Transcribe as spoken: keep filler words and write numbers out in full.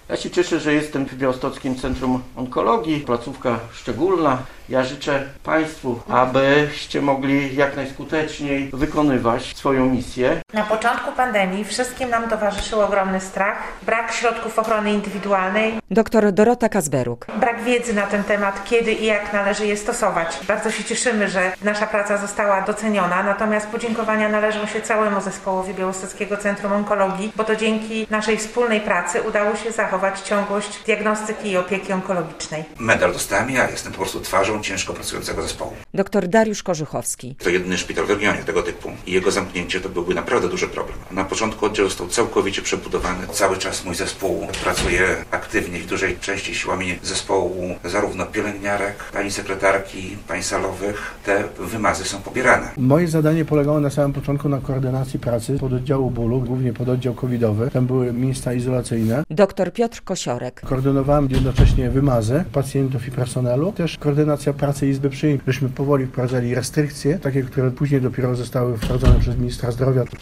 Ja się cieszę, że jestem w Białostockim Centrum Onkologii, placówka szczególna. Ja życzę Państwu, abyście mogli jak najskuteczniej wykonywać swoją misję. Na początku pandemii wszystkim nam towarzyszył ogromny strach, brak środków ochrony indywidualnej, Doktor Dorota Kazberuk. brak wiedzy na ten temat, kiedy i jak należy je stosować. Bardzo się cieszymy, że nasza praca została doceniona, natomiast podziękowania należą się całemu zespołowi Białostockiego Centrum Onkologii, bo to dzięki naszej wspólnej pracy udało się zachować ciągłość diagnostyki i opieki onkologicznej. Medal dostałem ja, jestem po prostu twarzą ciężko pracującego zespołu. Doktor Dariusz Korzuchowski. To jedyny szpital w regionie tego typu i jego zamknięcie to byłby naprawdę duży problem. Na początku oddział został całkowicie przebudowany. Cały czas mój zespół pracuje aktywnie, w dużej części siłami zespołu zarówno pielęgniarek, pani sekretarki, pań salowych. Te wymazy są pobierane. Moje zadanie polegało na samym początku na koordynacji pracy pododdziału bólu, głównie pododdział covidowy. Tam były miejsca izolacyjne. Doktor Piotr Kosiorek. Koordynowałem jednocześnie wymazy pacjentów i personelu. Też koordynacja pracy Izby Przyjęć. Żeśmy powoli wprowadzali restrykcje, takie, które później dopiero zostały wprowadzone przez ministra zdrowia.